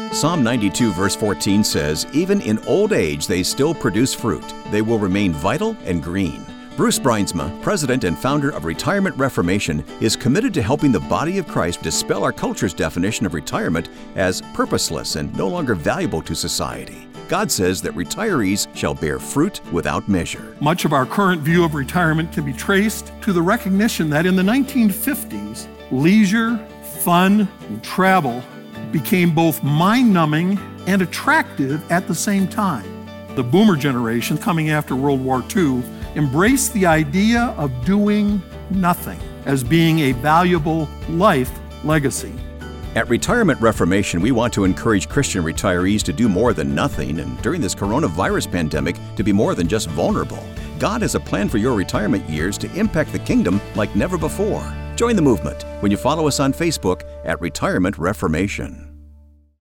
Psalm 92 verse 14 says, "Even in old age they still produce fruit. They will remain vital and green." Bruce Brynsma, president and founder of Retirement Reformation, is committed to helping the body of Christ dispel our culture's definition of retirement as purposeless and no longer valuable to society. God says that retirees shall bear fruit without measure. Much of our current view of retirement can be traced to the recognition that in the 1950s, leisure, fun, and travel became both mind-numbing and attractive at the same time. The boomer generation, coming after World War II, embraced the idea of doing nothing as being a valuable life legacy. At Retirement Reformation, we want to encourage Christian retirees to do more than nothing, and during this coronavirus pandemic, to be more than just vulnerable. God has a plan for your retirement years to impact the kingdom like never before. Join the movement when you follow us on Facebook at Retirement Reformation.